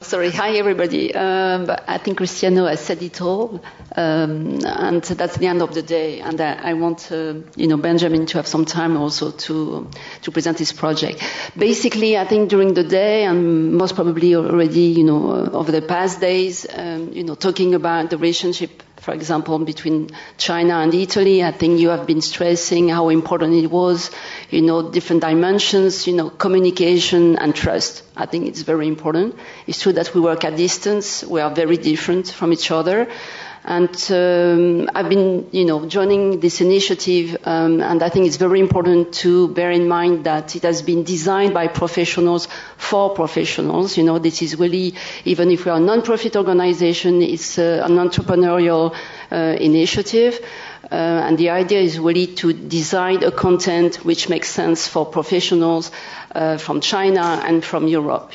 Sorry, hi everybody. But I think Cristiano has said it all, and that's the end of the day. And I want, Benjamin to have some time also to present his project. Basically, I think during the day, and most probably already, over the past days, talking about the relationship, for example, between China and Italy, I think you have been stressing how important it was, different dimensions, communication and trust. I think it's very important. It's true that we work at distance. We are very different from each other. And I've been, joining this initiative, and I think it's very important to bear in mind that it has been designed by professionals for professionals. This is really, even if we are a non-profit organization, it's an entrepreneurial initiative. And the idea is really to design a content which makes sense for professionals from China and from Europe,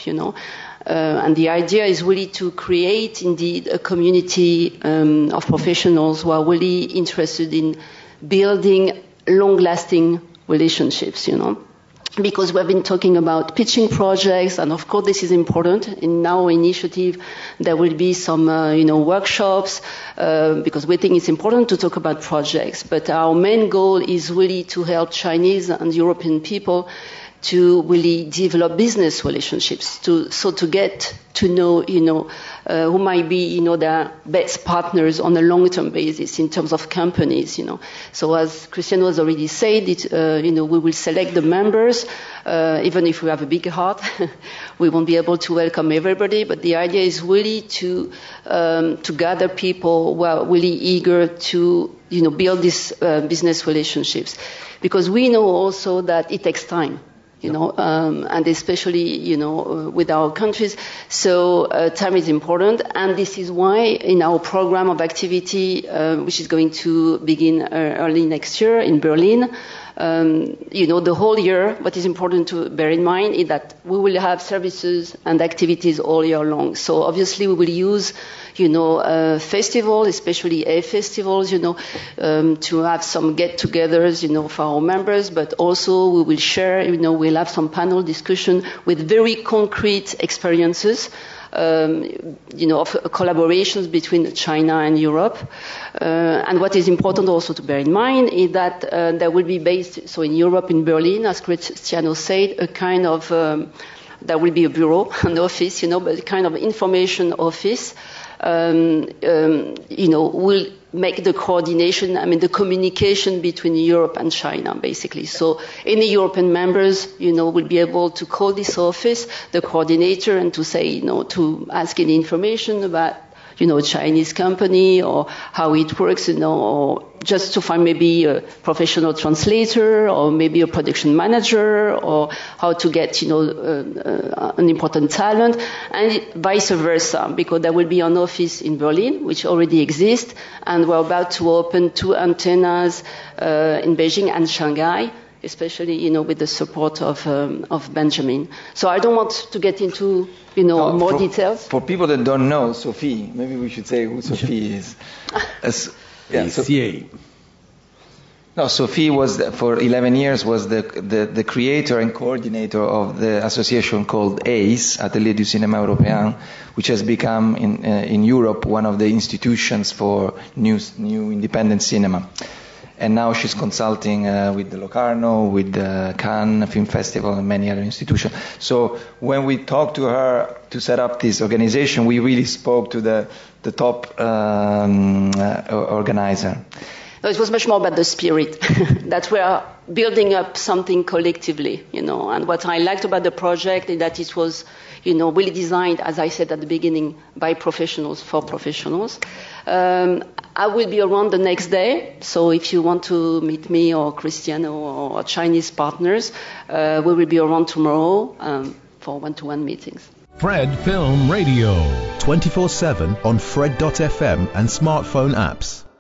And the idea is really to create, indeed, a community of professionals who are really interested in building long-lasting relationships, Because we have been talking about pitching projects, and of course this is important. In our initiative, there will be some, workshops, because we think it's important to talk about projects. But our main goal is really to help Chinese and European people to really develop business relationships, to get to know, who might be, their best partners on a long-term basis in terms of companies, So as Cristiano has already said, we will select the members, even if we have a big heart, we won't be able to welcome everybody, but the idea is really to gather people who are really eager to, build these business relationships. Because we know also that it takes time. And especially, with our countries. So time is important. And this is why in our program of activity, which is going to begin early next year in Berlin, the whole year, what is important to bear in mind is that we will have services and activities all year long. So obviously we will use, festivals, especially festivals, to have some get-togethers, for our members, but also we will share, we'll have some panel discussion with very concrete experiences, of collaborations between China and Europe. And what is important also to bear in mind is that there will be based, so in Europe, in Berlin, as Cristiano said, a kind of, there will be a bureau, an office, but a kind of information office, will make the coordination, the communication between Europe and China, basically. So any European members, will be able to call this office, the coordinator, and to say, to ask any information about, Chinese company or how it works, or just to find maybe a professional translator or maybe a production manager or how to get, an important talent, and vice versa, because there will be an office in Berlin, which already exists, and we're about to open 2 antennas in Beijing and Shanghai, especially, with the support of Benjamin. So I don't want to get into, more details. For people that don't know Sophie, maybe we should say who Sophie is. Sophie was, for 11 years, was the creator and coordinator of the association called ACE, Atelier du Cinéma Européen, which has become in Europe one of the institutions for new independent cinema. And now she's consulting with the Locarno, with the Cannes Film Festival, and many other institutions. So when we talked to her to set up this organization, we really spoke to the top organizer. No, it was much more about the spirit, that we are building up something collectively, And what I liked about the project is that it was, really designed, as I said at the beginning, by professionals for professionals. I will be around the next day, so if you want to meet me or Cristiano or Chinese partners, we will be around tomorrow for one-to-one meetings. Fred Film Radio. 24/7 on Fred.fm and smartphone apps.